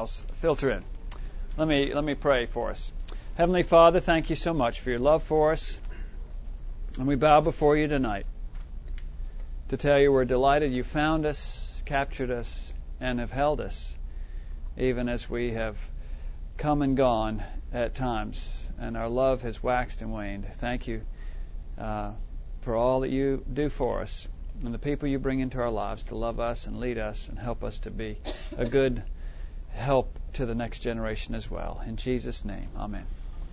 else filter in. Let me pray for us. Heavenly Father, thank you so much for your love for us. And we bow before you tonight to tell you we're delighted you found us, captured us, and have held us, even as we have come and gone at times, and our love has waxed and waned. Thank you for all that you do for us and the people you bring into our lives to love us and lead us and help us to be a good help to the next generation as well. In Jesus' name, amen.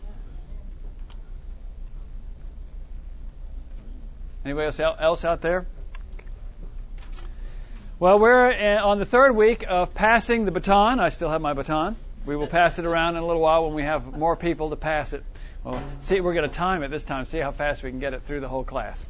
Anybody else out there? Well, we're on the third week of passing the baton. I still have my baton. We will pass it around in a little while when we have more people to pass it. Well, see, we're going to time it this time, see how fast we can get it through the whole class.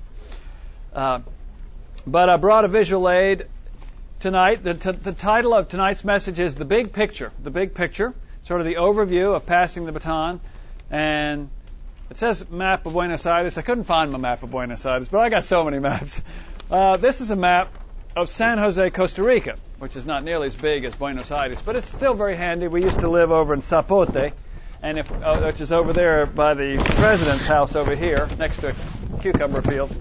But I brought a visual aid tonight. The title of tonight's message is The Big Picture. The Big Picture, sort of the overview of passing the baton. And it says map of Buenos Aires. I couldn't find my map of Buenos Aires, but I got so many maps. This is a map of San Jose, Costa Rica, which is not nearly as big as Buenos Aires, but it's still very handy. We used to live over in Zapote, and which is over there by the president's house over here, next to a cucumber field.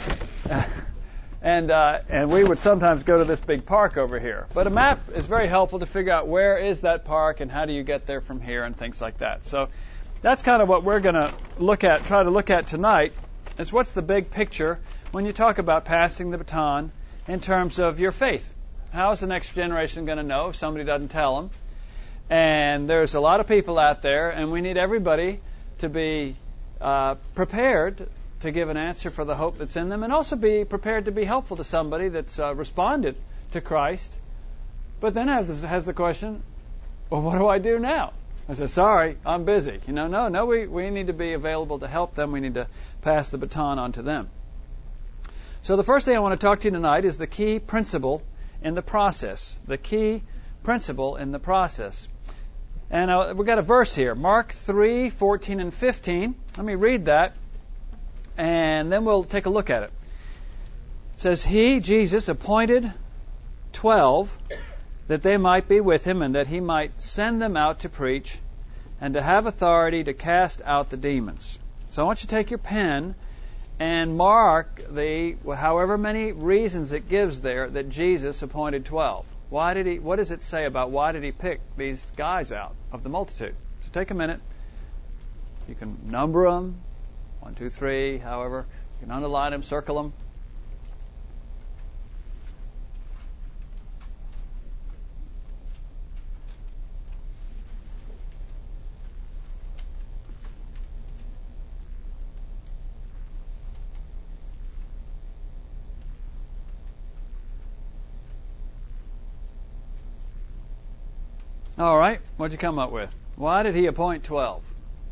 And we would sometimes go to this big park over here. But a map is very helpful to figure out where is that park and how do you get there from here and things like that. So that's kind of what we're going to try to look at tonight, is what's the big picture when you talk about passing the baton in terms of your faith. How is the next generation going to know if somebody doesn't tell them? And there's a lot of people out there, and we need everybody to be prepared to give an answer for the hope that's in them, and also be prepared to be helpful to somebody that's responded to Christ, but then has the question, well, what do I do now? I say, sorry, I'm busy. No, we need to be available to help them. We need to pass the baton on to them. So the first thing I want to talk to you tonight is the key principle in the process. The key principle in the process. And we've got a verse here, Mark 3:14 and 15. Let me read that, and then we'll take a look at it. It says, He, Jesus, appointed 12 that they might be with him and that he might send them out to preach and to have authority to cast out the demons. So I want you to take your pen and mark the however many reasons it gives there that Jesus appointed 12. What does it say about why did he pick these guys out of the multitude? So take a minute. You can number them, 1, 2, 3, however. You can underline them, circle them. All right, what'd you come up with? Why did he appoint 12?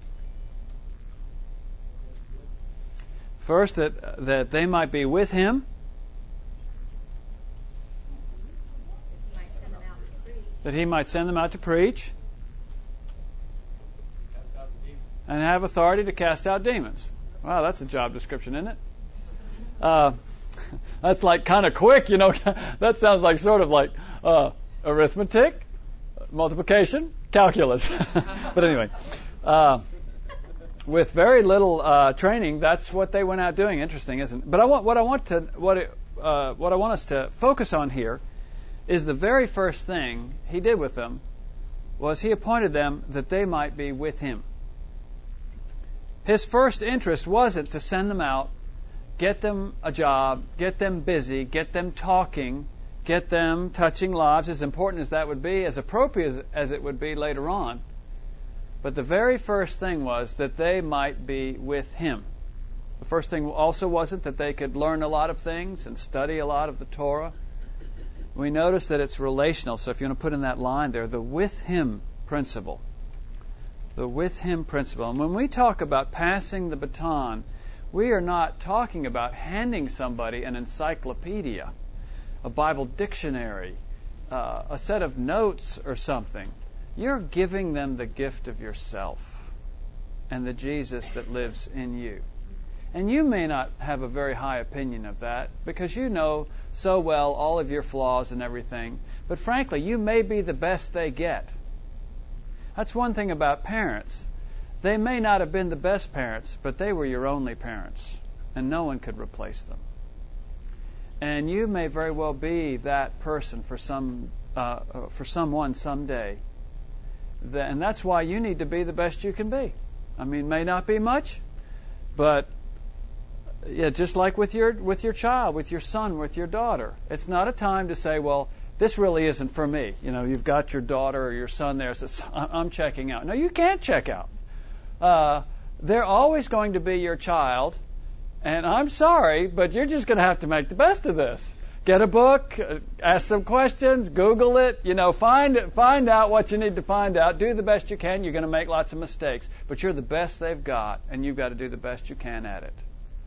First, that they might be with him. That he might send them out to preach. And have authority to cast out demons. Wow, that's a job description, isn't it? That's like kind of quick, That sounds like sort of like arithmetic, multiplication, calculus. But anyway, with very little training, that's what they went out doing. Interesting, isn't it? But what I want us to focus on here is the very first thing he did with them was he appointed them that they might be with him. His first interest wasn't to send them out, get them a job, get them busy, get them talking, get them touching lives, as important as that would be, as appropriate as it would be later on. But the very first thing was that they might be with him. The first thing also wasn't that they could learn a lot of things and study a lot of the Torah. We notice that it's relational, so if you want to put in that line there, the with him principle. The with him principle. And when we talk about passing the baton, we are not talking about handing somebody an encyclopedia, a Bible dictionary, a set of notes or something. You're giving them the gift of yourself and the Jesus that lives in you. And you may not have a very high opinion of that because you know so well all of your flaws and everything. But frankly, you may be the best they get. That's one thing about parents. They may not have been the best parents, but they were your only parents, and no one could replace them. And you may very well be that person for someone someday. And that's why you need to be the best you can be. I mean, may not be much, but yeah, just like with your child, with your son, with your daughter, it's not a time to say, well, this really isn't for me. You know, you've got your daughter or your son there, says, I'm checking out. No, you can't check out. They're always going to be your child, and I'm sorry, but you're just going to have to make the best of this. Get a book, ask some questions, Google it, find out what you need to find out, do the best you can. You're going to make lots of mistakes, but you're the best they've got, and you've got to do the best you can at it.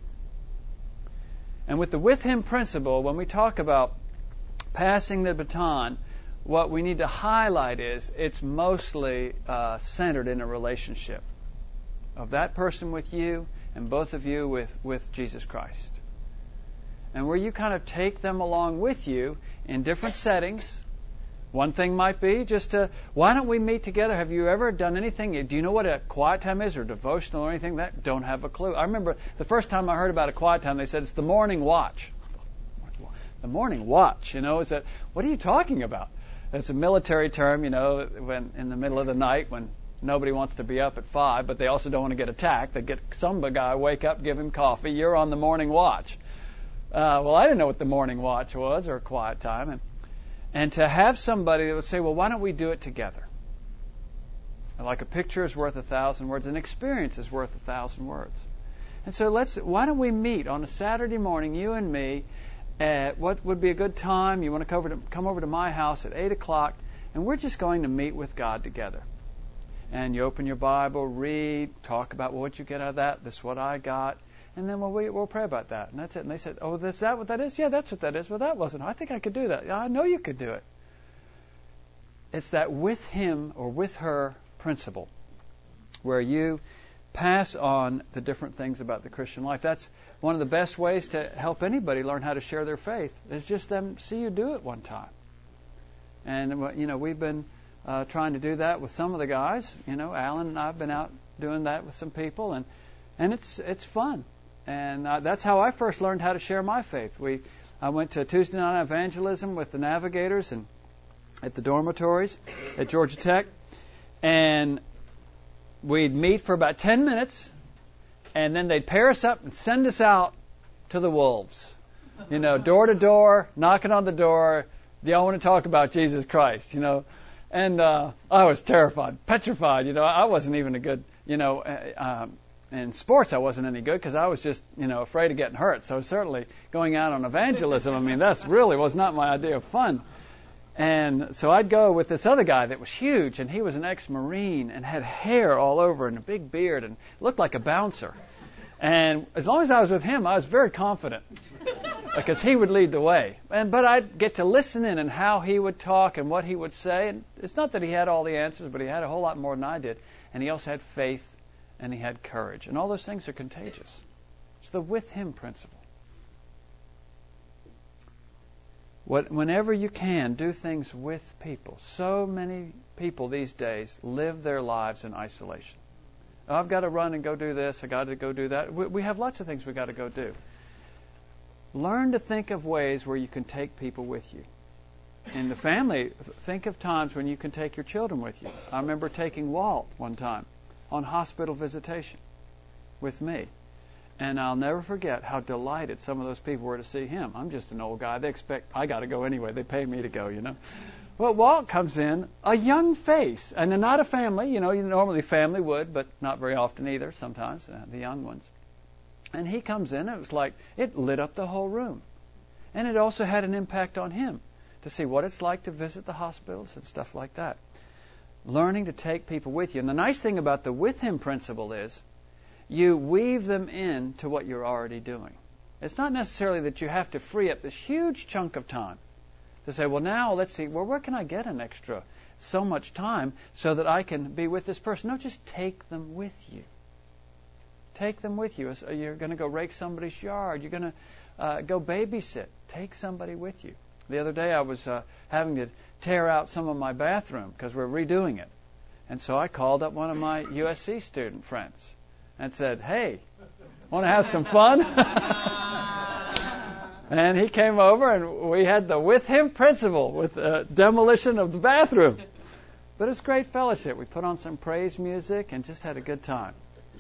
And with the with him principle, when we talk about passing the baton, what we need to highlight is it's mostly centered in a relationship of that person with you and both of you with Jesus Christ. And where you kind of take them along with you in different settings. One thing might be just why don't we meet together? Have you ever done anything? Do you know what a quiet time is or devotional or anything? That don't have a clue. I remember the first time I heard about a quiet time, they said it's the morning watch. The morning watch, is that, what are you talking about? It's a military term, when in the middle of the night when nobody wants to be up at 5, but they also don't want to get attacked. They get some guy, wake up, give him coffee. You're on the morning watch. Well, I didn't know what the morning watch was or quiet time. And to have somebody that would say, well, why don't we do it together? Like a picture is worth 1,000 words, an experience is worth 1,000 words. And so why don't we meet on a Saturday morning, you and me, at what would be a good time? You want to come over to my house at 8 o'clock, and we're just going to meet with God together. And you open your Bible, read, talk about, well, what'd you get out of that? This is what I got. And then we'll pray about that. And that's it. And they said, oh, is that what that is? Yeah, that's what that is. Well, that wasn't. I think I could do that. Yeah, I know you could do it. It's that with him or with her principle where you pass on the different things about the Christian life. That's one of the best ways to help anybody learn how to share their faith is just them see you do it one time. And, we've been trying to do that with some of the guys. Alan and I have been out doing that with some people, and it's fun. And that's how I first learned how to share my faith. I went to Tuesday night evangelism with the Navigators and at the dormitories at Georgia Tech, and we'd meet for about 10 minutes, and then they'd pair us up and send us out to the wolves. Door to door, knocking on the door. Do y'all want to talk about Jesus Christ? And I was terrified, petrified. I wasn't even a good, in sports I wasn't any good because I was just, afraid of getting hurt. So certainly going out on evangelism, that's really was not my idea of fun. And so I'd go with this other guy that was huge, and he was an ex-Marine and had hair all over and a big beard and looked like a bouncer. And as long as I was with him, I was very confident because he would lead the way. But I'd get to listen in and how he would talk and what he would say. And it's not that he had all the answers, but he had a whole lot more than I did. And he also had faith and he had courage. And all those things are contagious. It's the with him principle. Whenever you can, do things with people. So many people these days live their lives in isolation. Oh, I've got to run and go do this. I've got to go do that. We have lots of things we've got to go do. Learn to think of ways where you can take people with you. In the family, think of times when you can take your children with you. I remember taking Walt one time on hospital visitation with me. And I'll never forget how delighted some of those people were to see him. I'm just an old guy. They expect I got to go anyway. They pay me to go, Well, Walt comes in, a young face, and they're not a family. Normally family would, but not very often either, sometimes, the young ones. And he comes in, and it was like it lit up the whole room. And it also had an impact on him to see what it's like to visit the hospitals and stuff like that. Learning to take people with you. And the nice thing about the with him principle is you weave them into what you're already doing. It's not necessarily that you have to free up this huge chunk of time to say, well, now let's see, where can I get an extra so much time so that I can be with this person? No, just take them with you. Take them with you. You're going to go rake somebody's yard. You're going to go babysit. Take somebody with you. The other day I was having to tear out some of my bathroom because we're redoing it. And so I called up one of my USC student friends and said, hey, want to have some fun? And he came over, and we had the with him principle with demolition of the bathroom. But it was great fellowship. We put on some praise music and just had a good time.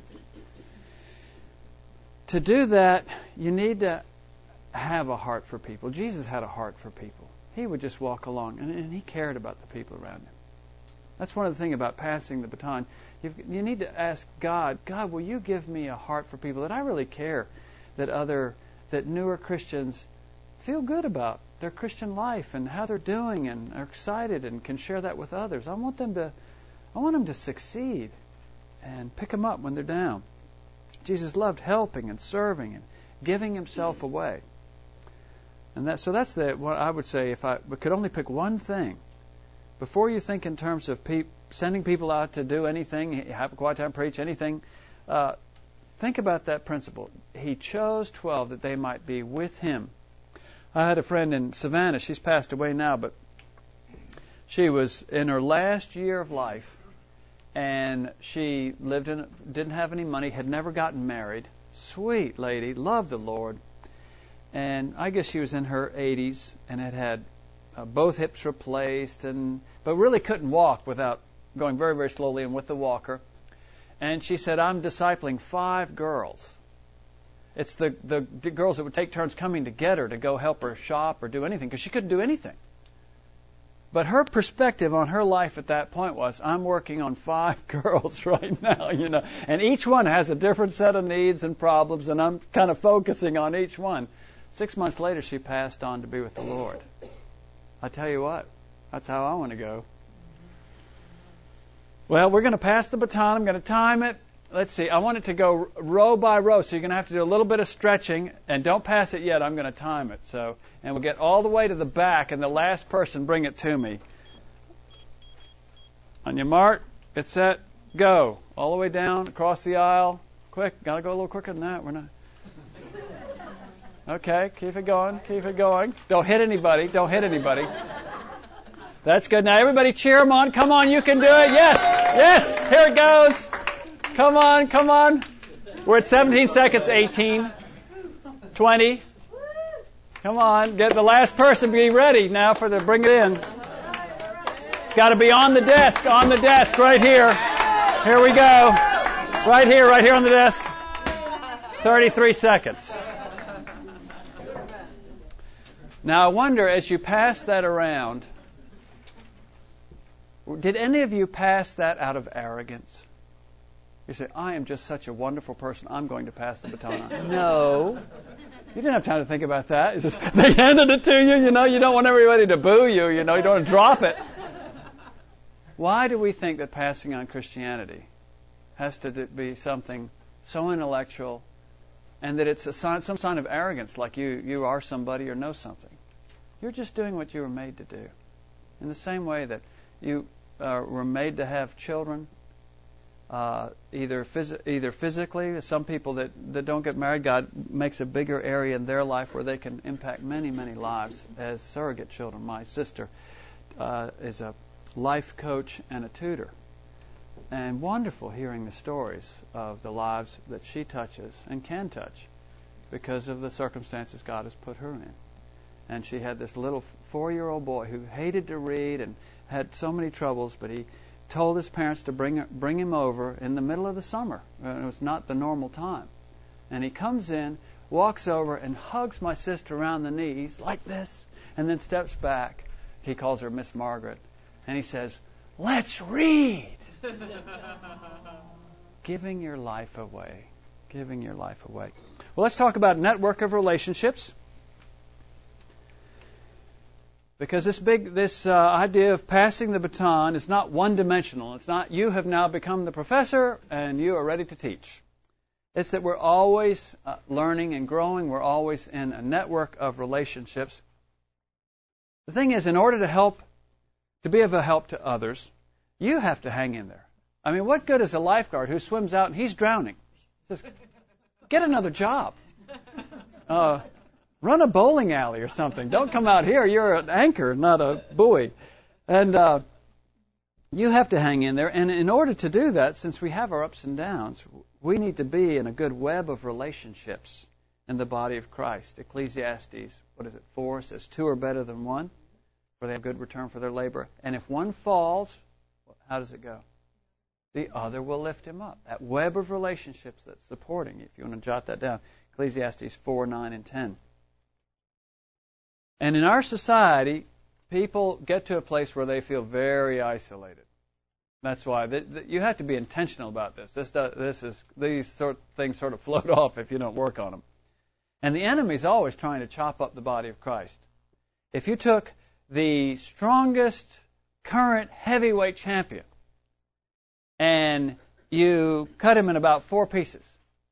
To do that, you need to have a heart for people. Jesus had a heart for people. He would just walk along, and he cared about the people around him. That's one of the things about passing the baton. You need to ask God, will you give me a heart for people that I really care that newer Christians feel good about their Christian life and how they're doing and are excited and can share that with others. I want them to succeed and pick them up when they're down. Jesus loved helping and serving and giving himself away. And that's what I would say if I could only pick one thing. Before you think in terms of sending people out to do anything, have a quiet time, preach anything, think about that principle. He chose 12 that they might be with him. I had a friend in Savannah. She's passed away now, but she was in her last year of life, and she didn't have any money, had never gotten married. Sweet lady, loved the Lord. And I guess she was in her 80s and had both hips replaced, but really couldn't walk without going very, very slowly and with the walker. And she said, I'm discipling 5 girls. It's the girls that would take turns coming to get her to go help her shop or do anything, because she couldn't do anything. But her perspective on her life at that point was, I'm working on 5 girls right now, and each one has a different set of needs and problems, and I'm kind of focusing on each one. 6 months later, she passed on to be with the Lord. I tell you what, that's how I want to go. Well, we're going to pass the baton. I'm going to time it. Let's see. I want it to go row by row, so you're going to have to do a little bit of stretching. And don't pass it yet. I'm going to time it. And we'll get all the way to the back, and the last person bring it to me. On your mark, get set, go. All the way down, across the aisle. Quick. Got to go a little quicker than that. We're not. Okay, keep it going. Keep it going. Don't hit anybody. Don't hit anybody. That's good. Now, everybody cheer them on. Come on, you can do it. Yes. Yes. Here it goes. Come on, come on. We're at 17 seconds. 18, 20. Come on, get the last person. Be ready now bring it in. It's got to be on the desk, right here. Here we go. Right here on the desk. 33 seconds. Now, I wonder, as you pass that around, did any of you pass that out of arrogance? You say, I am just such a wonderful person, I'm going to pass the baton on. No. You didn't have time to think about that. It's just, they handed it to you, you don't want everybody to boo you, you don't want to drop it. Why do we think that passing on Christianity has to be something so intellectual and that it's some sign of arrogance, like you are somebody or know something? You're just doing what you were made to do. In the same way that you were made to have children, either physically. Some people that don't get married, God makes a bigger area in their life where they can impact many, many lives as surrogate children. My sister is a life coach and a tutor. And wonderful hearing the stories of the lives that she touches and can touch because of the circumstances God has put her in. And she had this little 4-year-old boy who hated to read and had so many troubles, but he told his parents to bring him over in the middle of the summer. It was not the normal time. And he comes in, walks over, and hugs my sister around the knees like this, and then steps back. He calls her Miss Margaret. And he says, let's read. Giving your life away. Giving your life away. Well, let's talk about network of relationships. Because this idea of passing the baton is not one-dimensional. It's not you have now become the professor and you are ready to teach. It's that we're always learning and growing. We're always in a network of relationships. The thing is, in order to be of a help to others, you have to hang in there. I mean, what good is a lifeguard who swims out and he's drowning? Says, get another job. Run a bowling alley or something. Don't come out here. You're an anchor, not a buoy. And you have to hang in there. And in order to do that, since we have our ups and downs, we need to be in a good web of relationships in the body of Christ. Ecclesiastes, 4 says, 2 are better than 1, for they have good return for their labor. And if one falls, how does it go? The other will lift him up. That web of relationships that's supporting you, if you want to jot that down. Ecclesiastes 4, 9, and 10. And in our society, people get to a place where they feel very isolated. That's why you have to be intentional about this. These sort of things sort of float off if you don't work on them. And the enemy's always trying to chop up the body of Christ. If you took the strongest current heavyweight champion and you cut him in about 4 pieces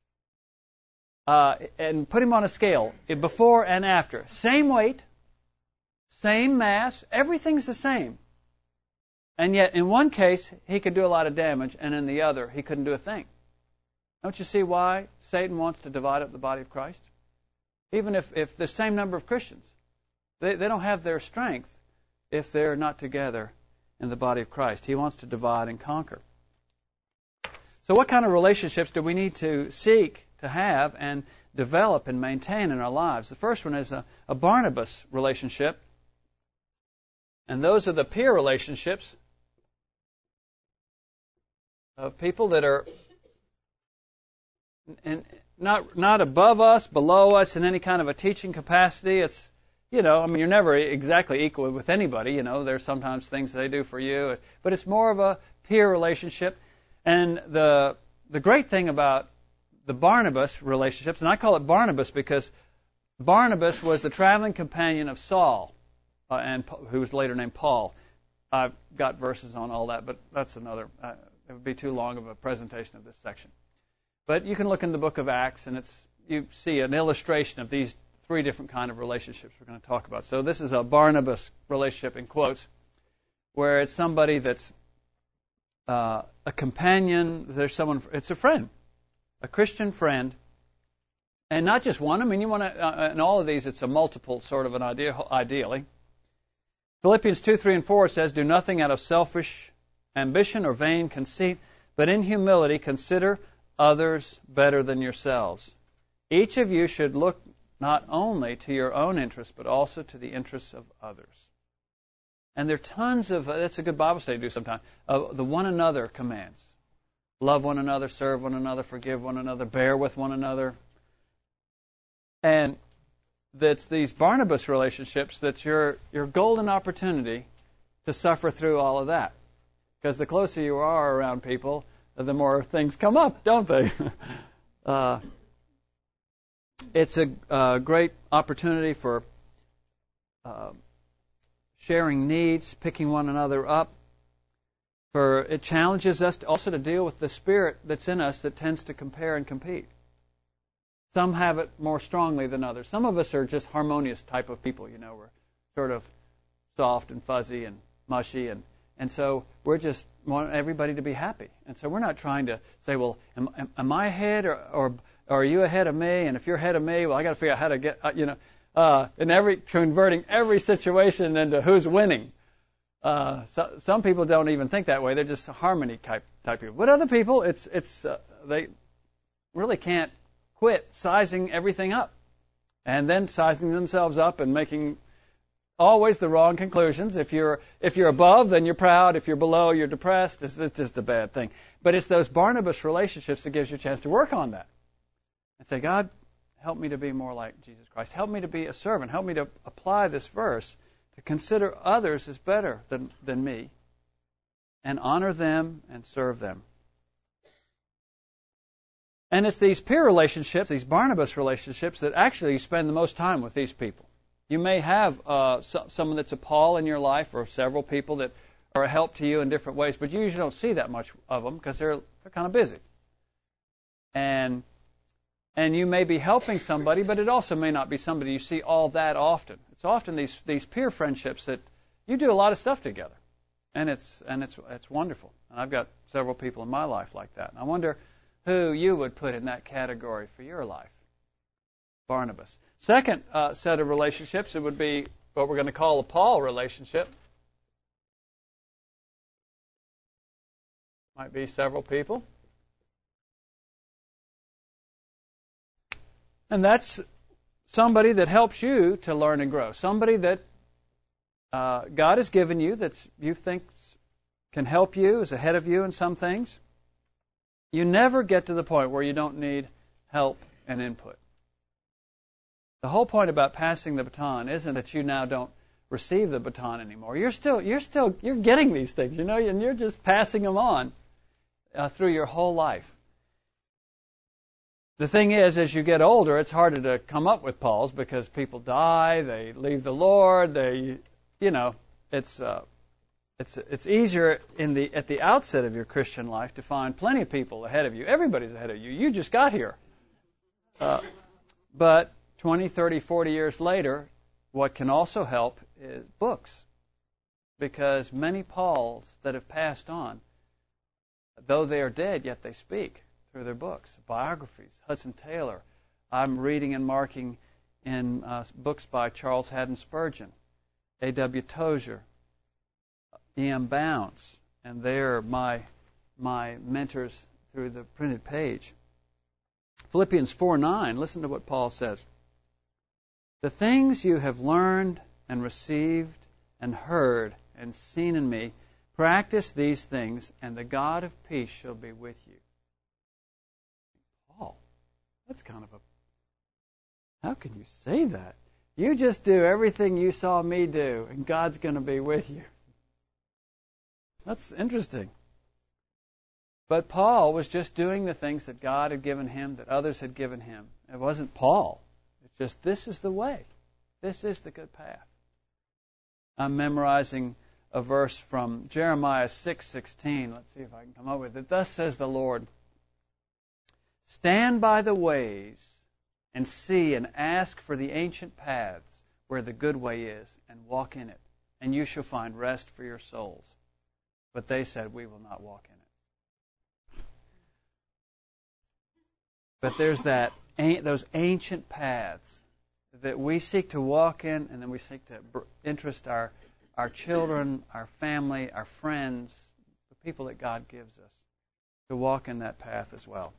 and put him on a scale before and after, same weight, same mass, everything's the same. And yet, in one case, he could do a lot of damage, and in the other, he couldn't do a thing. Don't you see why Satan wants to divide up the body of Christ? Even if the same number of Christians, they don't have their strength if they're not together in the body of Christ. He wants to divide and conquer. So what kind of relationships do we need to seek to have and develop and maintain in our lives? The first one is a Barnabas relationship. And those are the peer relationships of people that are not above us, below us in any kind of a teaching capacity. It's, you're never exactly equal with anybody. There's sometimes things they do for you. But it's more of a peer relationship. And the great thing about the Barnabas relationships, and I call it Barnabas because Barnabas was the traveling companion of Saul, and who was later named Paul. I've got verses on all that, but that's another. It would be too long of a presentation of this section. But you can look in the book of Acts, and you see an illustration of these 3 different kind of relationships we're going to talk about. So this is a Barnabas relationship in quotes, where it's somebody that's a companion. There's someone. It's a friend, a Christian friend, and not just one. I mean, you want to. In all of these, it's a multiple sort of an idea. Ideally, Philippians 2, 3, and 4 says, "Do nothing out of selfish ambition or vain conceit, but in humility consider others better than yourselves. Each of you should look not only to your own interests, but also to the interests of others." And there are tons of, that's a good Bible study to do sometime, of the one another commands. Love one another, serve one another, forgive one another, bear with one another. And that's these Barnabas relationships that's your golden opportunity to suffer through all of that. Because the closer you are around people, the more things come up, don't they? It's a great opportunity for sharing needs, picking one another up. For it challenges us also to deal with the spirit that's in us that tends to compare and compete. Some have it more strongly than others. Some of us are just harmonious type of people, we're sort of soft and fuzzy and mushy, and so we're just want everybody to be happy. And so we're not trying to say, well, am I ahead or are you ahead of me? And if you're ahead of me, well, I got to figure out how to get, converting every situation into who's winning. Some people don't even think that way. They're just harmony type people. But other people, they really can't quit sizing everything up and then sizing themselves up and making always the wrong conclusions. If you're above, then you're proud. If you're below, you're depressed. It's just a bad thing. But it's those Barnabas relationships that gives you a chance to work on that and say, God, help me to be more like Jesus Christ. Help me to be a servant. Help me to apply this verse to consider others as better than me and honor them and serve them. And it's these peer relationships, these Barnabas relationships, that actually you spend the most time with these people. You may have someone that's a Paul in your life or several people that are a help to you in different ways, but you usually don't see that much of them because they're kind of busy. And you may be helping somebody, but it also may not be somebody you see all that often. It's often these peer friendships that you do a lot of stuff together, and it's wonderful. And I've got several people in my life like that. And I wonder who you would put in that category for your life. Barnabas. Second set of relationships, it would be what we're going to call a Paul relationship. Might be several people. And that's somebody that helps you to learn and grow. Somebody that God has given you that you think can help you, is ahead of you in some things. You never get to the point where you don't need help and input. The whole point about passing the baton isn't that you now don't receive the baton anymore. You're getting these things, and you're just passing them on through your whole life. The thing is, as you get older, it's harder to come up with Pauls because people die, they leave the Lord, it's easier at the outset of your Christian life to find plenty of people ahead of you. Everybody's ahead of you. You just got here. But 20, 30, 40 years later, what can also help is books. Because many Pauls that have passed on, though they are dead, yet they speak through their books, biographies. Hudson Taylor. I'm reading and marking in books by Charles Haddon Spurgeon, A.W. Tozier, E.M. Bounds, and they're my mentors through the printed page. Philippians 4:9, listen to what Paul says. The things you have learned and received and heard and seen in me, practice these things, and the God of peace shall be with you. Paul, that's kind of how can you say that? You just do everything you saw me do, and God's going to be with you. That's interesting. But Paul was just doing the things that God had given him, that others had given him. It wasn't Paul. It's just, this is the way. This is the good path. I'm memorizing a verse from Jeremiah 6:16. Let's see if I can come up with it. Thus says the Lord, stand by the ways and see and ask for the ancient paths where the good way is, and walk in it, and you shall find rest for your souls. But they said, we will not walk in it. But there's those ancient paths that we seek to walk in, and then we seek to interest our children, our family, our friends, the people that God gives us, to walk in that path as well.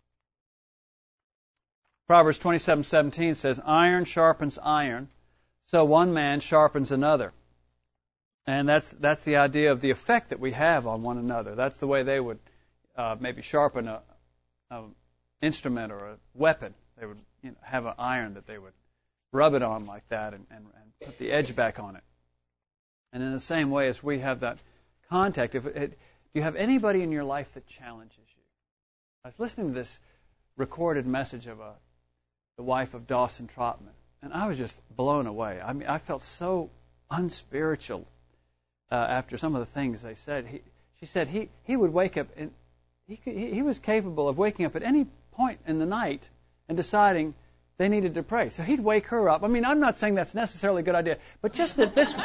Proverbs 27:17 says, iron sharpens iron, so one man sharpens another. And that's the idea of the effect that we have on one another. That's the way they would maybe sharpen an instrument or a weapon. They would have an iron that they would rub it on like that and put the edge back on it. And in the same way as we have that contact, do you have anybody in your life that challenges you? I was listening to this recorded message of the wife of Dawson Trotman, and I was just blown away. I mean, I felt so unspiritual after some of the things they said. She said he would wake up, and he was capable of waking up at any point in the night and deciding they needed to pray. So he'd wake her up. I mean, I'm not saying that's necessarily a good idea, but just that this,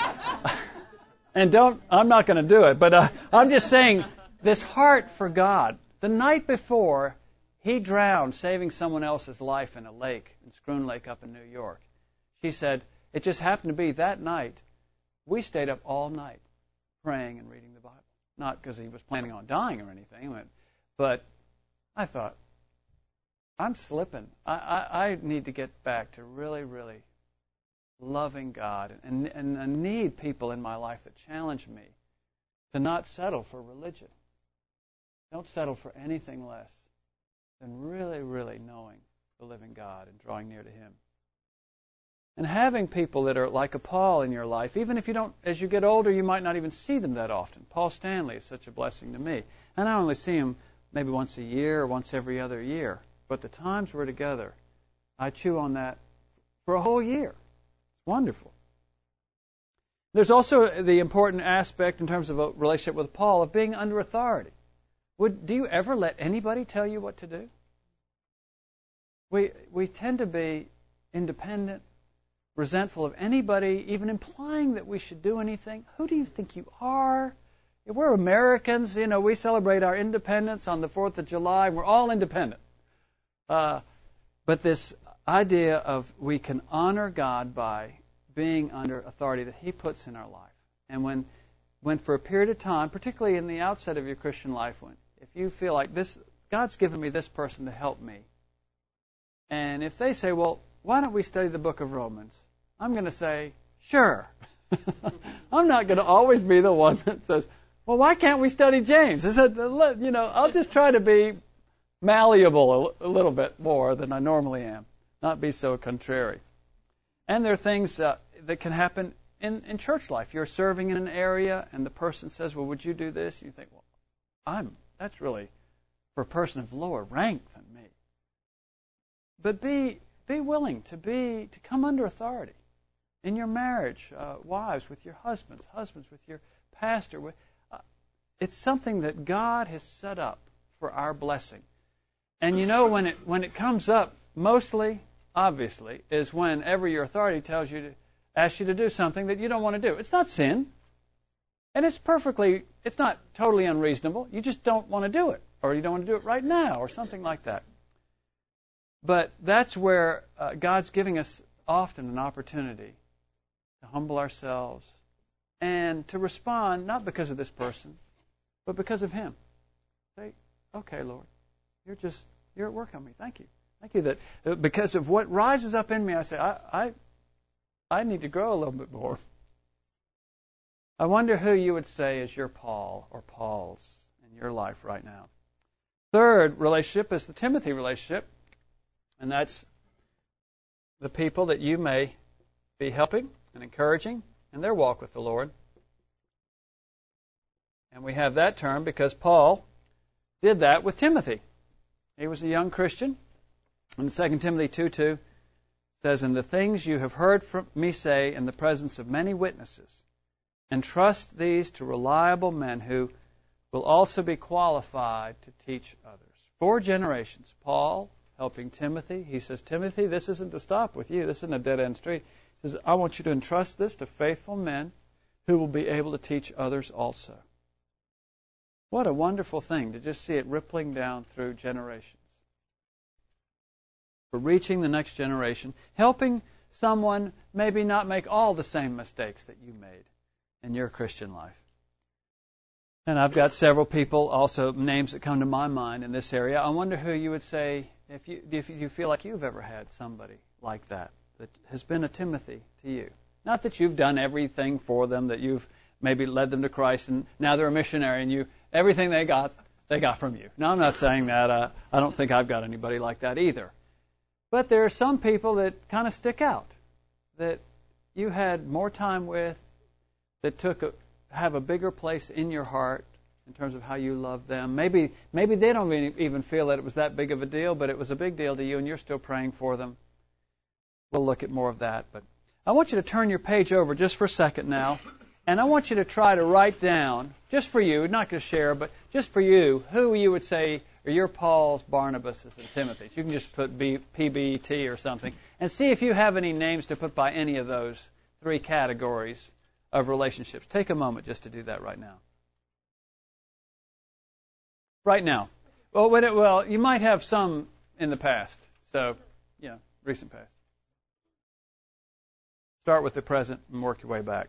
and I'm not going to do it, but I'm just saying this heart for God. The night before, he drowned saving someone else's life in a lake, in Schroon Lake up in New York. She said, it just happened to be that night, we stayed up all night praying and reading the Bible. Not because he was planning on dying or anything, but I thought, I'm slipping. I need to get back to really, really loving God, and I need people in my life that challenge me to not settle for religion. Don't settle for anything less than really, really knowing the living God and drawing near to Him. And having people that are like a Paul in your life, even if you don't, as you get older, you might not even see them that often. Paul Stanley is such a blessing to me. And I only see him maybe once a year or once every other year. But the times we're together, I chew on that for a whole year. It's wonderful. There's also the important aspect in terms of a relationship with Paul of being under authority. Do you ever let anybody tell you what to do? We tend to be independent, resentful of anybody even implying that we should do anything. Who do you think you are? We're Americans. We celebrate our independence on the 4th of July. We're all independent. But this idea of we can honor God by being under authority that He puts in our life. And when for a period of time, particularly in the outset of your Christian life, when if you feel like this, God's given me this person to help me, and if they say, well, why don't we study the book of Romans? I'm going to say, sure. I'm not going to always be the one that says, well, why can't we study James? I said, I'll just try to be malleable a little bit more than I normally am, not be so contrary. And there are things that can happen in church life. You're serving in an area, and the person says, well, would you do this? You think, well, that's really for a person of lower rank than me. But be willing to come under authority in your marriage, wives with your husbands with your pastor. It's something that God has set up for our blessing. And when it comes up, mostly, obviously, is whenever your authority asks you to do something that you don't want to do. It's not sin, and it's not totally unreasonable. You just don't want to do it, or you don't want to do it right now, or something like that. But that's where God's giving us often an opportunity to humble ourselves and to respond, not because of this person, but because of Him. Say, okay, Lord, you're at work on me. Thank you. Thank you that because of what rises up in me, I say, I need to grow a little bit more. I wonder who you would say is your Paul or Paul's in your life right now. Third relationship is the Timothy relationship, and that's the people that you may be helping and encouraging in their walk with the Lord. And we have that term because Paul did that with Timothy. He was a young Christian. And 2 Timothy 2:2 says, and the things you have heard from me say in the presence of many witnesses, entrust these to reliable men who will also be qualified to teach others. 4 generations. Paul helping Timothy. He says, Timothy, this isn't to stop with you. This isn't a dead-end street. He says, I want you to entrust this to faithful men who will be able to teach others also. What a wonderful thing to just see it rippling down through generations. For reaching the next generation, helping someone maybe not make all the same mistakes that you made in your Christian life. And I've got several people, also names that come to my mind in this area. I wonder who you would say, if you feel like you've ever had somebody like that has been a Timothy to you. Not that you've done everything for them, that you've maybe led them to Christ and now they're a missionary and everything they got from you. No, I'm not saying that. I don't think I've got anybody like that either. But there are some people that kind of stick out, that you had more time with, that have a bigger place in your heart in terms of how you love them. Maybe they don't even feel that it was that big of a deal, but it was a big deal to you, and you're still praying for them. We'll look at more of that. But I want you to turn your page over just for a second now, and I want you to try to write down, just for you, not going to share, but just for you, who you would say are your Paul's, Barnabas's, and Timothy's. You can just put PBT or something, and see if you have any names to put by any of those 3 categories of relationships. Take a moment just to do that right now. Right now. Well, you might have some in the past. So, recent past. Start with the present and work your way back.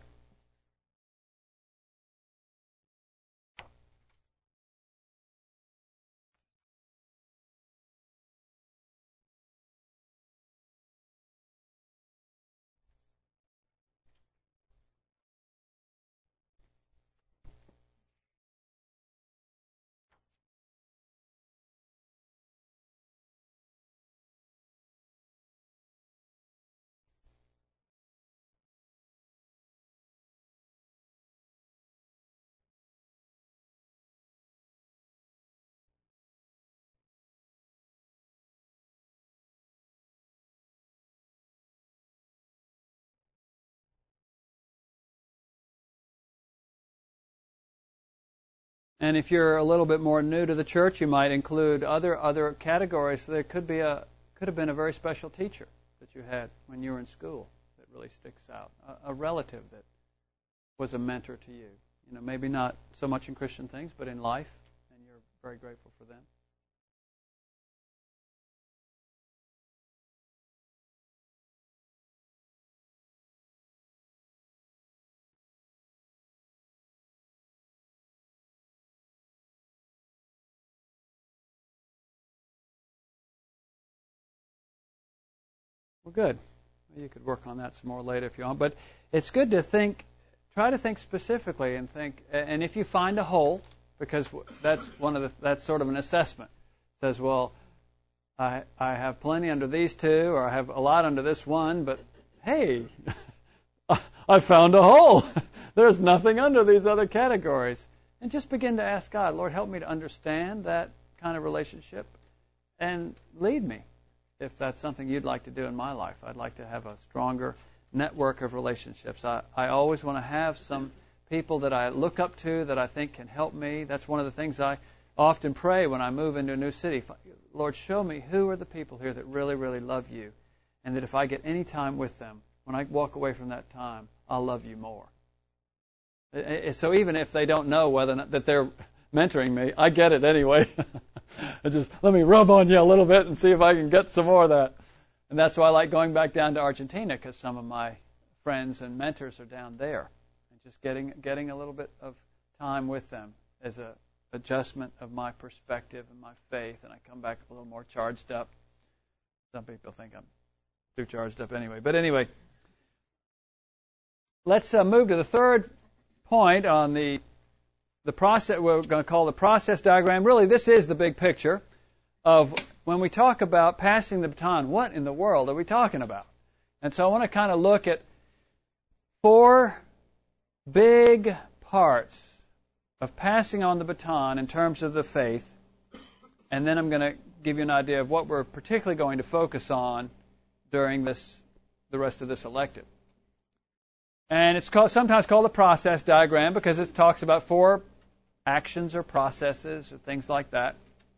And if you're a little bit more new to the church, you might include other categories. There could have been a very special teacher that you had when you were in school that really sticks out. A relative that was a mentor to you. Maybe not so much in Christian things, but in life, and you're very grateful for them. Well, good. You could work on that some more later if you want. But it's good to try to think specifically and if you find a hole, because that's sort of an assessment. It says, well, I have plenty under these two, or I have a lot under this one, but hey, I found a hole. There's nothing under these other categories. And just begin to ask God, Lord, help me to understand that kind of relationship and lead me if that's something you'd like to do in my life. I'd like to have a stronger network of relationships. I always want to have some people that I look up to that I think can help me. That's one of the things I often pray when I move into a new city. Lord, show me who are the people here that really, really love you, and that if I get any time with them, when I walk away from that time, I'll love you more. So even if they don't know whether or not that they're mentoring me, I get it anyway. Just let me rub on you a little bit and see if I can get some more of that. And that's why I like going back down to Argentina, because some of my friends and mentors are down there. And just getting a little bit of time with them as a adjustment of my perspective and my faith, and I come back a little more charged up. Some people think I'm too charged up anyway. But anyway, let's move to the third point on the process. We're going to call the process diagram. Really, this is the big picture of when we talk about passing the baton. What in the world are we talking about? And so I want to kind of look at 4 big parts of passing on the baton in terms of the faith, and then I'm going to give you an idea of what we're particularly going to focus on during the rest of this elective. And it's sometimes called the process diagram because it talks about 4 actions or processes or things like that.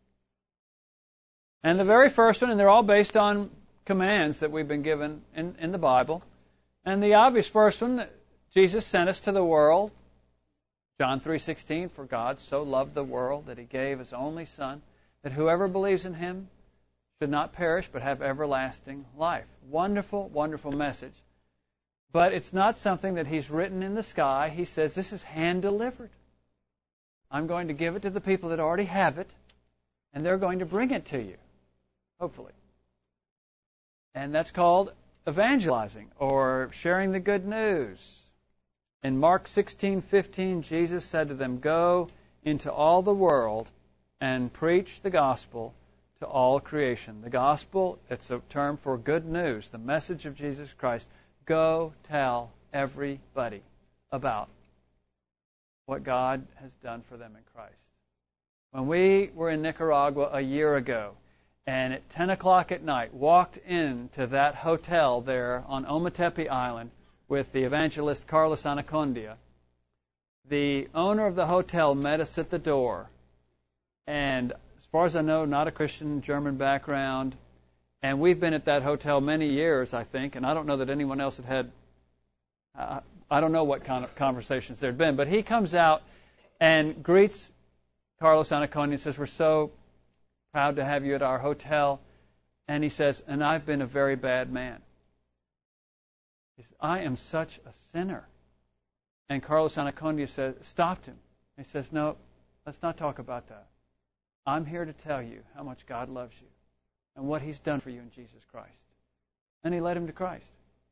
And the very first one, and they're all based on commands that we've been given in the Bible. And the obvious first one, Jesus sent us to the world. John 3:16, for God so loved the world that he gave his only Son, that whoever believes in him should not perish but have everlasting life. Wonderful, wonderful message. But it's not something that he's written in the sky. He says this is hand-delivered. I'm going to give it to the people that already have it, and they're going to bring it to you, hopefully. And that's called evangelizing or sharing the good news. In Mark 16:15, Jesus said to them, go into all the world and preach the gospel to all creation. The gospel, it's a term for good news, the message of Jesus Christ. Go tell everybody about what God has done for them in Christ. When we were in Nicaragua a year ago, and at 10 o'clock at night, walked into that hotel there on Ometepe Island with the evangelist Carlos Anacondia, the owner of the hotel met us at the door. And as far as I know, not a Christian, German background. And we've been at that hotel many years, I think, and I don't know that anyone else had I don't know what kind of conversations there had been, but he comes out and greets Carlos Anacondia and says, we're so proud to have you at our hotel. And he says, and I've been a very bad man. He says, I am such a sinner. And Carlos Anacondia stopped him. He says, no, let's not talk about that. I'm here to tell you how much God loves you and what he's done for you in Jesus Christ. And he led him to Christ.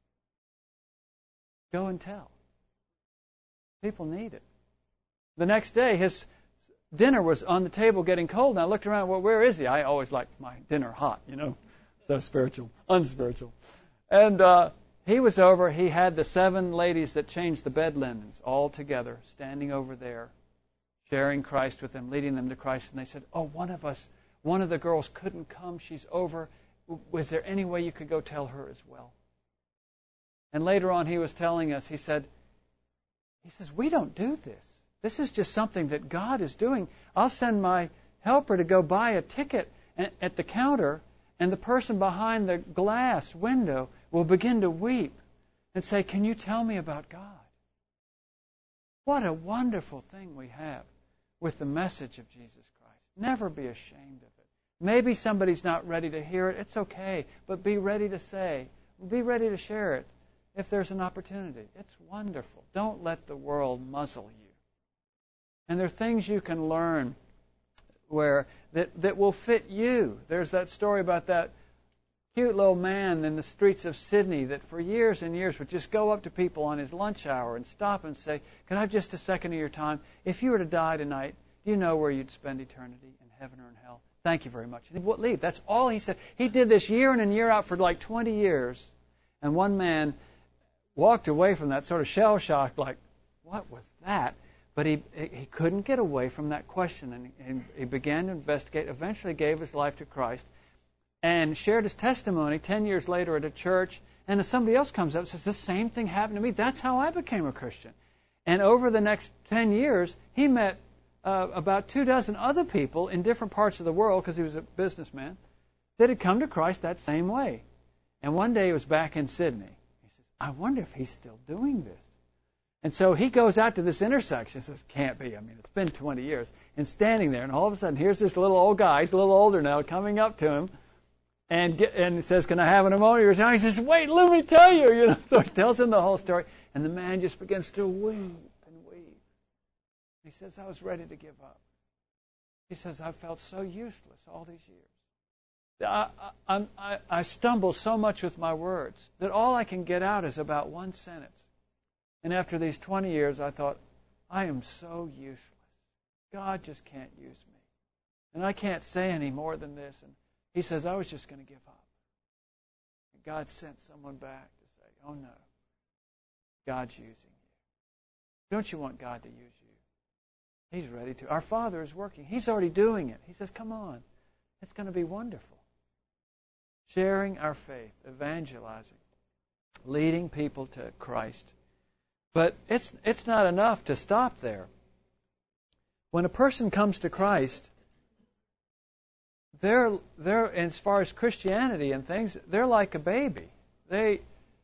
Go and tell. People need it. The next day, his dinner was on the table getting cold, and I looked around, well, where is he? I always like my dinner hot, so spiritual, unspiritual. And he was over. He had the 7 ladies that changed the bed linens all together, standing over there, sharing Christ with them, leading them to Christ. And they said, oh, one of the girls couldn't come. She's over. Was there any way you could go tell her as well? And later on, he was telling us, he says, we don't do this. This is just something that God is doing. I'll send my helper to go buy a ticket at the counter, and the person behind the glass window will begin to weep and say, can you tell me about God? What a wonderful thing we have with the message of Jesus Christ. Never be ashamed of it. Maybe somebody's not ready to hear it. It's okay, but be ready to to share it if there's an opportunity. It's wonderful. Don't let the world muzzle you. And there are things you can learn that will fit you. There's that story about that cute little man in the streets of Sydney that for years and years would just go up to people on his lunch hour and stop and say, "Can I have just a second of your time? If you were to die tonight, do you know where you'd spend eternity, in heaven or in hell? Thank you very much." And he would leave. That's all he said. He did this year in and year out for like 20 years. And one man walked away from that sort of shell-shocked, like, what was that? But he couldn't get away from that question, and he began to investigate, eventually gave his life to Christ, and shared his testimony 10 years later at a church, and if somebody else comes up and says, "The same thing happened to me. That's how I became a Christian." And over the next 10 years, he met about 24 other people in different parts of the world, because he was a businessman, that had come to Christ that same way. And one day he was back in Sydney. He says, "I wonder if he's still doing this." And so he goes out to this intersection and says, "Can't be. I mean, it's been 20 years. And standing there, and all of a sudden, here's this little old guy, he's a little older now, coming up to him, and he says, "Can I have an ammonia?" He says, "Wait, let me tell you." So he tells him the whole story, and the man just begins to weep and weep. He says, "I was ready to give up." He says, "I felt so useless all these years. I stumble so much with my words that all I can get out is about one sentence. And after these 20 years, I thought, I am so useless. God just can't use me. And I can't say any more than this." And he says, "I was just going to give up." And God sent someone back to say, "Oh no, God's using you. Don't you want God to use you? He's ready to. Our Father is working. He's already doing it." He says, "Come on. It's going to be wonderful." Sharing our faith, evangelizing, leading people to Christ. But it's not enough to stop there. When a person comes to Christ, they're as far as Christianity and things, they're like a baby. They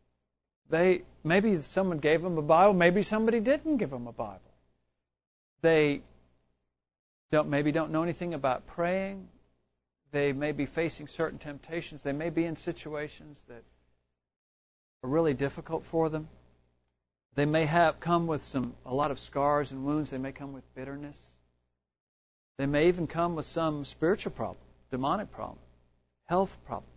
maybe someone gave them a Bible, maybe somebody didn't give them a Bible. They maybe don't know anything about praying. They may be facing certain temptations. They may be in situations that are really difficult for them. They may have come with a lot of scars and wounds. They may come with bitterness. They may even come with some spiritual problem, demonic problem, health problem.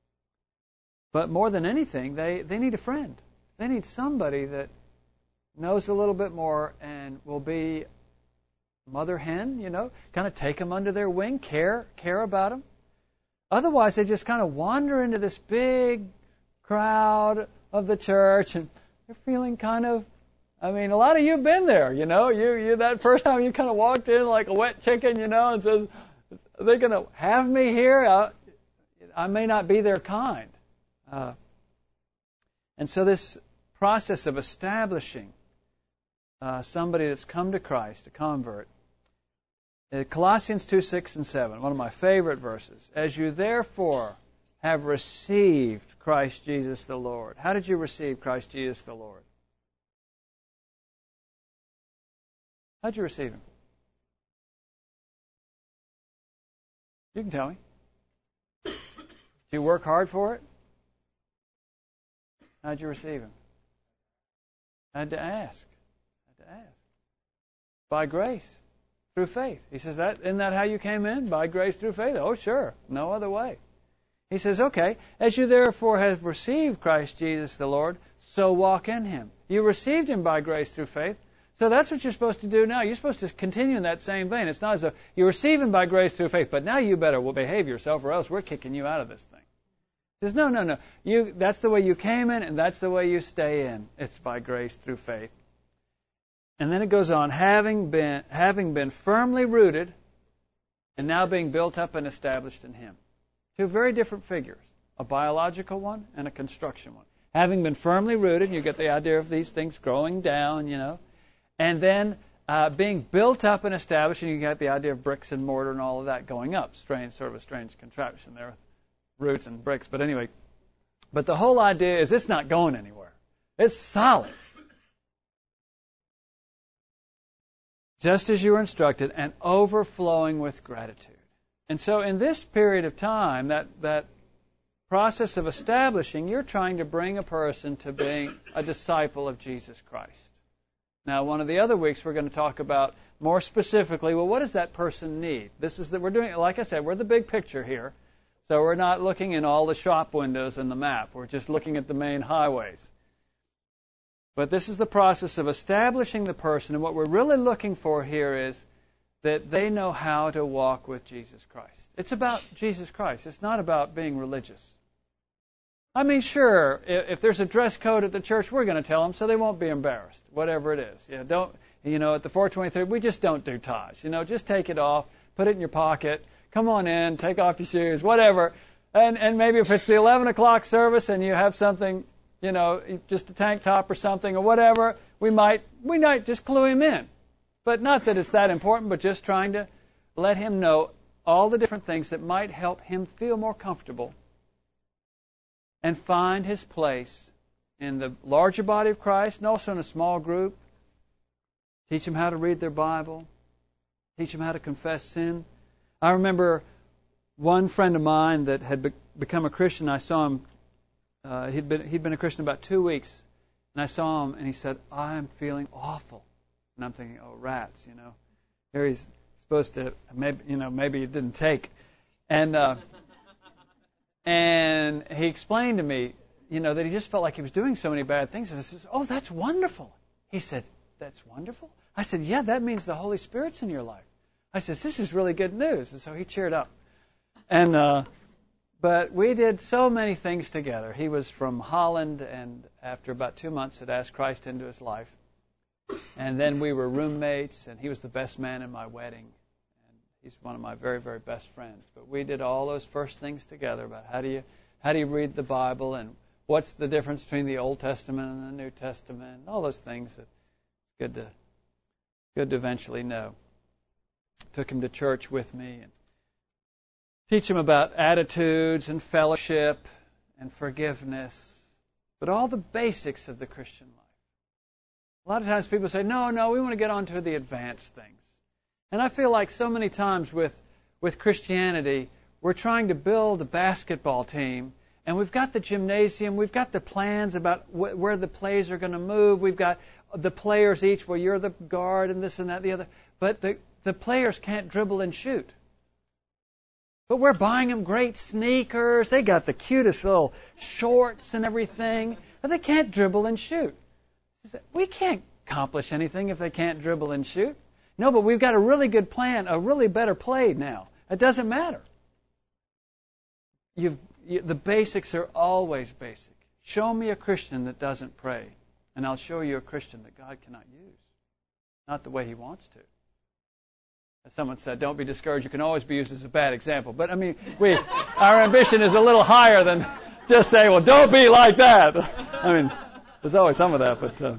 But more than anything, they need a friend. They need somebody that knows a little bit more and will be mother hen, kind of take them under their wing, care about them. Otherwise, they just kind of wander into this big crowd of the church, and they're feeling kind of, a lot of you have been there, you that first time you kind of walked in like a wet chicken, and says, "Are they going to have me here? I may not be their kind." And so this process of establishing somebody that's come to Christ, a convert, Colossians 2:6 and 7, one of my favorite verses. "As you therefore have received Christ Jesus the Lord." How did you receive Christ Jesus the Lord? How did you receive Him? You can tell me. Did you work hard for it? How did you receive Him? I had to ask. By grace, through faith. He says, isn't that how you came in? By grace through faith? Oh, sure. No other way. He says, okay, as you therefore have received Christ Jesus the Lord, so walk in Him. You received Him by grace through faith, so that's what you're supposed to do now. You're supposed to continue in that same vein. It's not as though you receive Him by grace through faith, but now you better behave yourself or else we're kicking you out of this thing. He says, no. That's the way you came in and that's the way you stay in. It's by grace through faith. And then it goes on, having been firmly rooted and now being built up and established in Him. Two very different figures, a biological one and a construction one. Having been firmly rooted, you get the idea of these things growing down, and then being built up and established, and you get the idea of bricks and mortar and all of that going up. Sort of a strange contraption there, roots and bricks. But anyway, the whole idea is it's not going anywhere. It's solid. Just as you were instructed, and overflowing with gratitude. And so in this period of time, that process of establishing, you're trying to bring a person to being a disciple of Jesus Christ. Now, one of the other weeks, we're going to talk about more specifically, well, what does that person need? We're doing, like I said, we're the big picture here. So we're not looking in all the shop windows in the map. We're just looking at the main highways. But this is the process of establishing the person, and what we're really looking for here is that they know how to walk with Jesus Christ. It's about Jesus Christ. It's not about being religious. I mean, sure, if there's a dress code at the church, we're going to tell them so they won't be embarrassed, whatever it is. At the 423, we just don't do ties. Just take it off, put it in your pocket, come on in, take off your shoes, whatever. And maybe if it's the 11 o'clock service and you have something, just a tank top or something or whatever, we might just clue him in. But not that it's that important, but just trying to let him know all the different things that might help him feel more comfortable and find his place in the larger body of Christ and also in a small group. Teach them how to read their Bible. Teach them how to confess sin. I remember one friend of mine that had become a Christian. I saw him. He'd been a Christian about 2 weeks, and I saw him, and he said, "I'm feeling awful." And I'm thinking, "Oh, rats, Here he's supposed to maybe it didn't take." And he explained to me, that he just felt like he was doing so many bad things. And I said, "Oh, that's wonderful." He said, "That's wonderful?" I said, "Yeah, that means the Holy Spirit's in your life." I said, "This is really good news." And so he cheered up. But we did so many things together. He was from Holland, and after about 2 months had asked Christ into his life. And then we were roommates, and he was the best man in my wedding. He's one of my very, very best friends. But we did all those first things together about how do you read the Bible and what's the difference between the Old Testament and the New Testament, all those things that it's good to eventually know. Took him to church with me and teach him about attitudes and fellowship and forgiveness, but all the basics of the Christian life. A lot of times people say, no, we want to get on to the advanced things. And I feel like so many times with Christianity, we're trying to build a basketball team, and we've got the gymnasium, we've got the plans about where the plays are going to move, we've got the players each, well, you're the guard and this and that, the other. But the players can't dribble and shoot. But we're buying them great sneakers, they got the cutest little shorts and everything, but they can't dribble and shoot. We can't accomplish anything if they can't dribble and shoot. No, but we've got a really good plan, a really better play now. It doesn't matter. The basics are always basic. Show me a Christian that doesn't pray, and I'll show you a Christian that God cannot use. Not the way He wants to. As someone said, don't be discouraged. You can always be used as a bad example. But, our ambition is a little higher than just say, well, don't be like that. There's always some of that,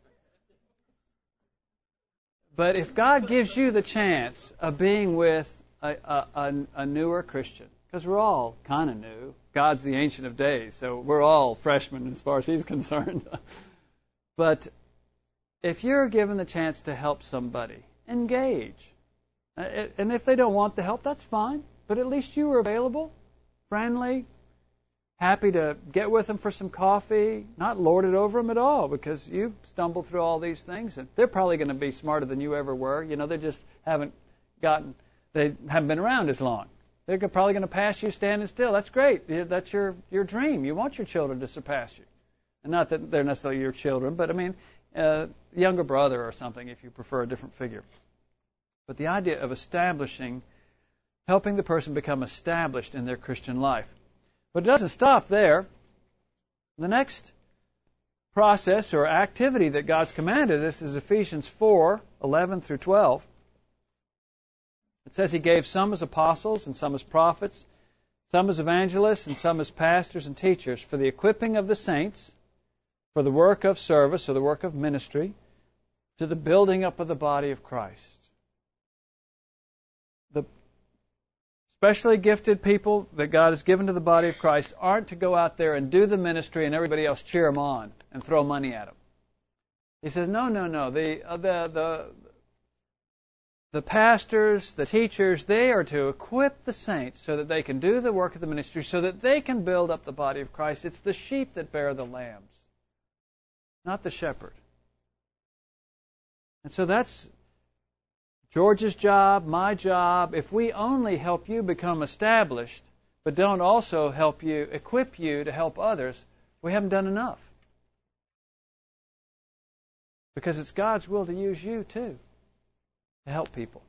But if God gives you the chance of being with a newer Christian, because we're all kind of new. God's the Ancient of Days, so we're all freshmen as far as He's concerned. But if you're given the chance to help somebody, engage. And if they don't want the help, that's fine. But at least you were available, friendly, happy to get with them for some coffee, not lord it over them at all, because you stumbled through all these things, and they're probably going to be smarter than you ever were. They just haven't been around as long. They're probably going to pass you standing still. That's great. That's your dream. You want your children to surpass you. And not that they're necessarily your children, but younger brother or something if you prefer a different figure. But the idea of helping the person become established in their Christian life. But it doesn't stop there. The next process or activity that God's commanded us is Ephesians 4:11 through 12. It says He gave some as apostles and some as prophets, some as evangelists and some as pastors and teachers for the equipping of the saints, for the work of service or the work of ministry, to the building up of the body of Christ. The specially gifted people that God has given to the body of Christ aren't to go out there and do the ministry and everybody else cheer them on and throw money at them. He says, no. The pastors, the teachers, they are to equip the saints so that they can do the work of the ministry, so that they can build up the body of Christ. It's the sheep that bear the lambs, not the shepherd. And so that's George's job, my job. If we only help you become established, but don't also equip you to help others, we haven't done enough. Because it's God's will to use you too to help people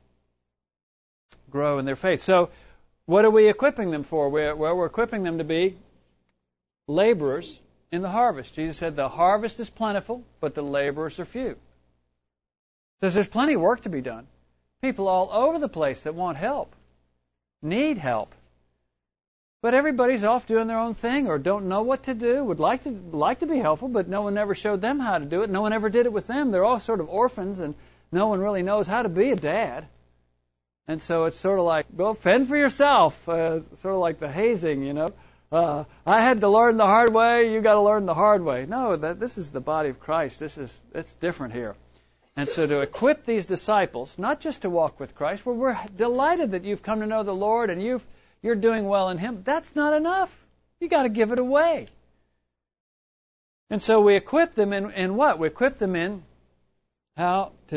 grow in their faith. So what are we equipping them for? We're equipping them to be laborers in the harvest. Jesus said the harvest is plentiful, but the laborers are few. There's plenty of work to be done. People all over the place that want help, need help. But everybody's off doing their own thing or don't know what to do, would like to be helpful, but no one ever showed them how to do it. No one ever did it with them. They're all sort of orphans, and no one really knows how to be a dad. And so it's sort of like, go fend for yourself, sort of like the hazing, you know. I had to learn the hard way, you got to learn the hard way. No, this is the body of Christ. It's different here. And so to equip these disciples, not just to walk with Christ, well, we're delighted that you've come to know the Lord and you're doing well in Him. That's not enough. You got to give it away. And so we equip them in what? We equip them in how to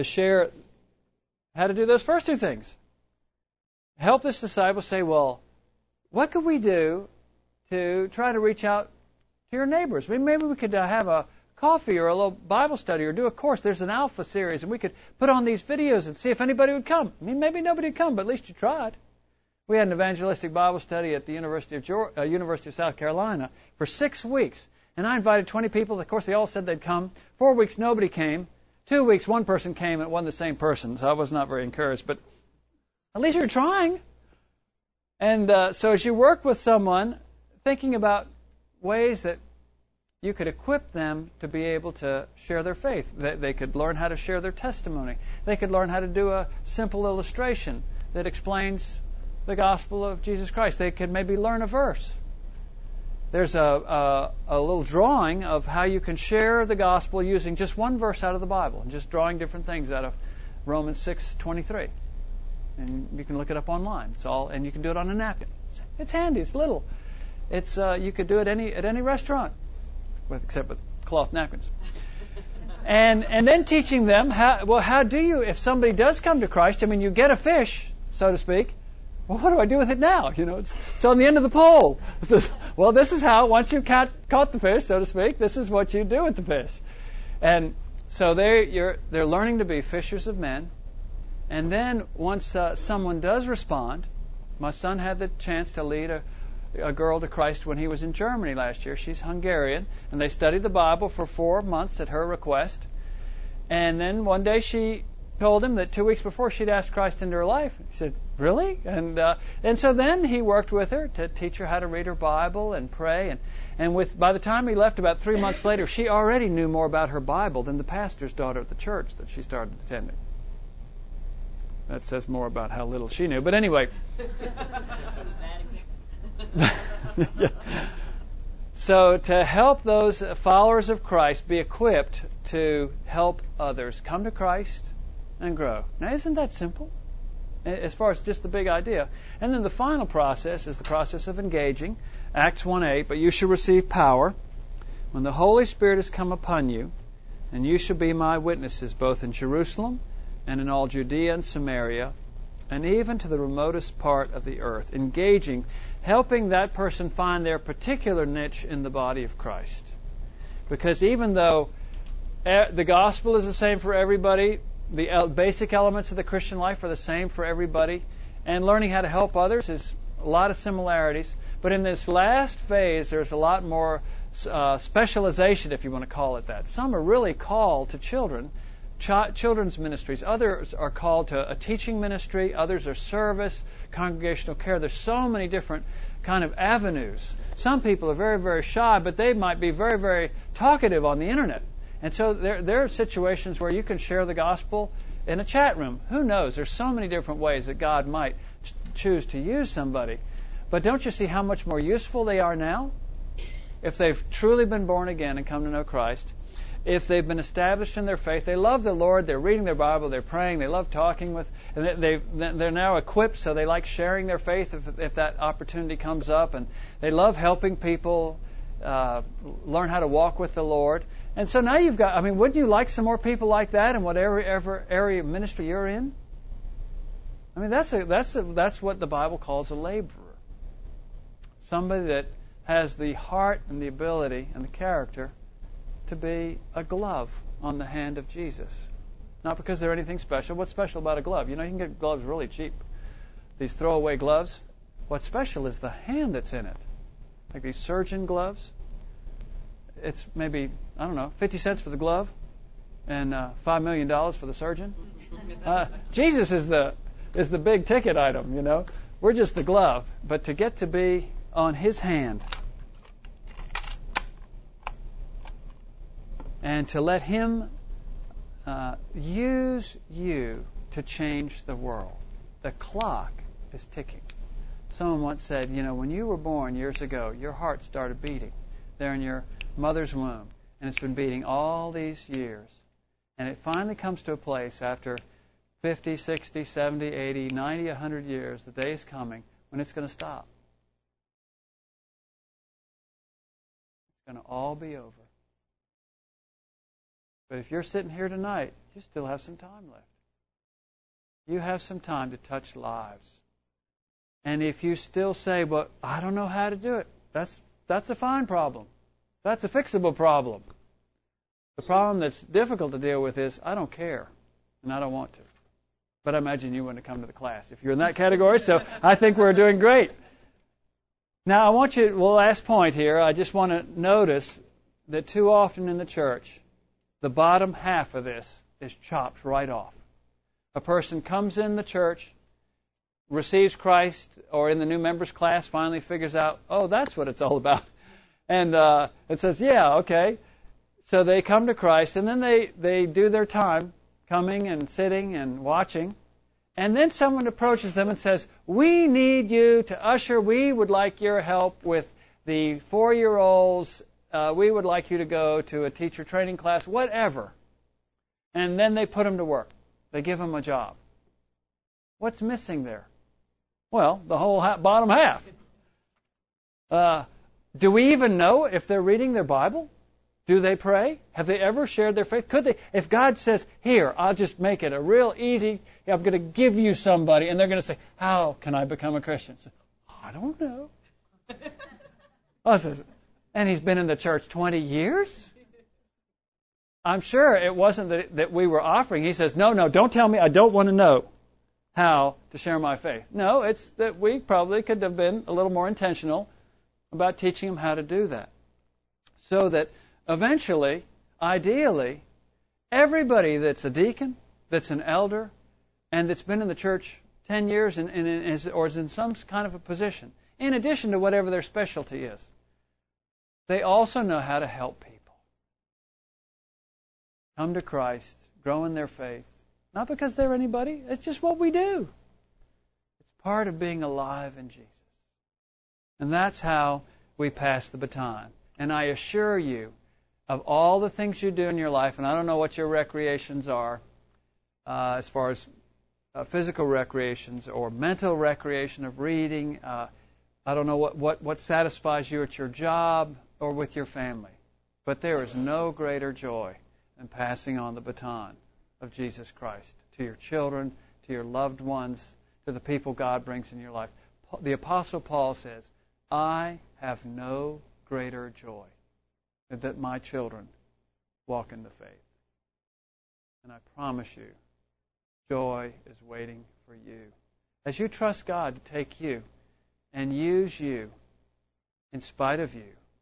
do those first two things. Help this disciple say, well, what could we do to try to reach out to your neighbors? Maybe we could have a coffee or a little Bible study or do a course. There's an Alpha series, and we could put on these videos and see if anybody would come. I mean, maybe nobody would come, but at least you tried. We had an evangelistic Bible study at the University of South Carolina for 6 weeks, and I invited 20 people. Of course, they all said they'd come. 4 weeks, nobody came. 2 weeks, one person came, and it wasn't the same person, so I was not very encouraged. But at least you're trying. And so as you work with someone, thinking about ways that you could equip them to be able to share their faith. They could learn how to share their testimony. They could learn how to do a simple illustration that explains the gospel of Jesus Christ. They could maybe learn a verse. There's a little drawing of how you can share the gospel using just one verse out of the Bible, and just drawing different things out of Romans 6:23. And you can look it up online. And you can do it on a napkin. It's handy. It's little. You could do it at any restaurant, except with cloth napkins. And then teaching them how do you, if somebody does come to Christ, I mean, you get a fish, so to speak. Well, what do I do with it now? You know, it's on the end of the pole. Well, this is how, once you've caught the fish, so to speak, this is what you do with the fish. And so they're learning to be fishers of men. And then once someone does respond, my son had the chance to lead a girl to Christ when he was in Germany last year. She's Hungarian, and they studied the Bible for 4 months at her request. And then one day she told him that 2 weeks before she'd asked Christ into her life. He said, "Really?" And so then he worked with her to teach her how to read her Bible and pray. And by the time he left, about 3 months later, she already knew more about her Bible than the pastor's daughter at the church that she started attending. That says more about how little she knew. But anyway. Yeah. So to help those followers of Christ be equipped to help others come to Christ and grow. Now, isn't that simple? As far as just the big idea. And then the final process is the process of engaging. Acts 1:8, but you shall receive power when the Holy Spirit has come upon you, and you shall be my witnesses both in Jerusalem and in all Judea and Samaria, and even to the remotest part of the earth. Engaging, helping that person find their particular niche in the body of Christ. Because even though the gospel is the same for everybody, the basic elements of the Christian life are the same for everybody, and learning how to help others is a lot of similarities. But in this last phase, there's a lot more specialization, if you want to call it that. Some are really called to children's ministries. Others are called to a teaching ministry. Others are service, congregational care. There's so many different kind of avenues. Some people are very, very shy, but they might be very, very talkative on the internet. And so there are situations where you can share the gospel in a chat room. Who knows? There's so many different ways that God might choose to use somebody. But don't you see how much more useful they are now? If they've truly been born again and come to know Christ, if they've been established in their faith, they love the Lord, they're reading their Bible, they're praying, they love talking with, and they're now equipped, so they like sharing their faith if that opportunity comes up, and they love helping people learn how to walk with the Lord. And so now you've got, wouldn't you like some more people like that in whatever area of ministry you're in? That's what the Bible calls a laborer. somebody that has the heart and the ability and the character to be a glove on the hand of Jesus. Not because they're anything special. What's special about a glove? You can get gloves really cheap. These throwaway gloves. What's special is the hand that's in it. Like these surgeon gloves. It's maybe, 50 cents for the glove and $5 million for the surgeon. Jesus is the big ticket item, We're just the glove. But to get to be on His hand and to let Him use you to change the world. The clock is ticking. Someone once said, when you were born years ago, your heart started beating there in your mother's womb, and it's been beating all these years. And it finally comes to a place after 50, 60, 70, 80, 90, 100 years, the day is coming when it's going to stop. It's going to all be over. But if you're sitting here tonight, you still have some time left. You have some time to touch lives. And if you still say, well, I don't know how to do it, that's a fine problem. That's a fixable problem. The problem that's difficult to deal with is, I don't care, and I don't want to. But I imagine you wouldn't have come to the class if you're in that category, so I think we're doing great. Now, last point here, I just want to notice that too often in the church, the bottom half of this is chopped right off. A person comes in the church, receives Christ, or in the new members class finally figures out, oh, that's what it's all about. And it says, yeah, okay. So they come to Christ, and then they do their time coming and sitting and watching. And then someone approaches them and says, we need you to usher. We would like your help with the 4-year-olds. We would like you to go to a teacher training class, whatever. And then they put them to work. They give them a job. What's missing there? Well, the whole bottom half. Do we even know if they're reading their Bible? Do they pray? Have they ever shared their faith? Could they? If God says, here, I'll just make it a real easy, I'm going to give you somebody, and they're going to say, how can I become a Christian? So, I don't know. And he's been in the church 20 years? I'm sure it wasn't that we were offering. He says, no, don't tell me. I don't want to know how to share my faith. No, it's that we probably could have been a little more intentional about teaching them how to do that. So that eventually, ideally, everybody that's a deacon, that's an elder, and that's been in the church 10 years or is in some kind of a position, in addition to whatever their specialty is, they also know how to help people come to Christ, grow in their faith. Not because they're anybody. It's just what we do. It's part of being alive in Jesus. And that's how we pass the baton. And I assure you, of all the things you do in your life, and I don't know what your recreations are, as far as physical recreations or mental recreation of reading, I don't know what satisfies you at your job or with your family. But there is no greater joy than passing on the baton of Jesus Christ to your children, to your loved ones, to the people God brings in your life. The Apostle Paul says, I have no greater joy than that my children walk in the faith. And I promise you, joy is waiting for you. As you trust God to take you and use you in spite of you,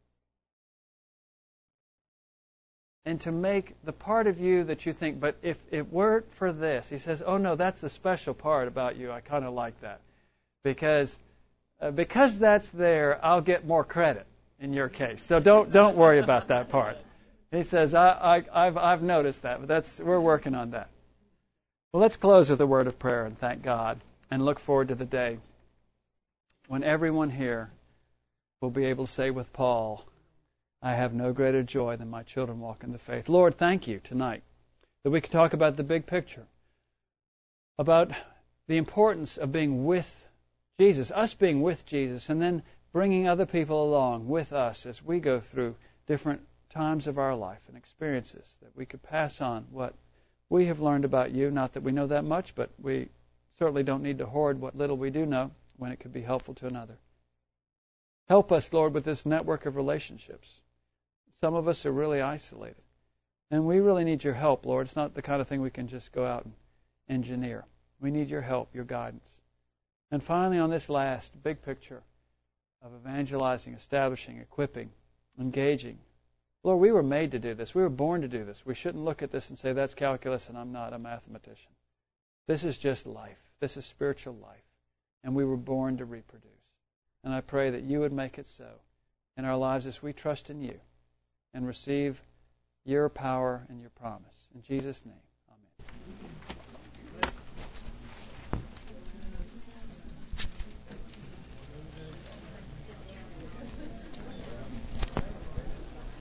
and to make the part of you that you think, but if it weren't for this, he says, oh no, that's the special part about you. I kind of like that. Because that's there, I'll get more credit in your case. So don't worry about that part. He says, I've noticed that, but we're working on that. Well, let's close with a word of prayer and thank God and look forward to the day when everyone here will be able to say with Paul, I have no greater joy than my children walk in the faith. Lord, thank you tonight that we can talk about the big picture, about the importance of being with Jesus, us being with Jesus, and then bringing other people along with us as we go through different times of our life and experiences, that we could pass on what we have learned about you. Not that we know that much, but we certainly don't need to hoard what little we do know when it could be helpful to another. Help us, Lord, with this network of relationships. Some of us are really isolated. And we really need your help, Lord. It's not the kind of thing we can just go out and engineer. We need your help, your guidance. And finally, on this last big picture of evangelizing, establishing, equipping, engaging, Lord, we were made to do this. We were born to do this. We shouldn't look at this and say, that's calculus and I'm not a mathematician. This is just life. This is spiritual life. And we were born to reproduce. And I pray that you would make it so in our lives as we trust in you and receive your power and your promise. In Jesus' name.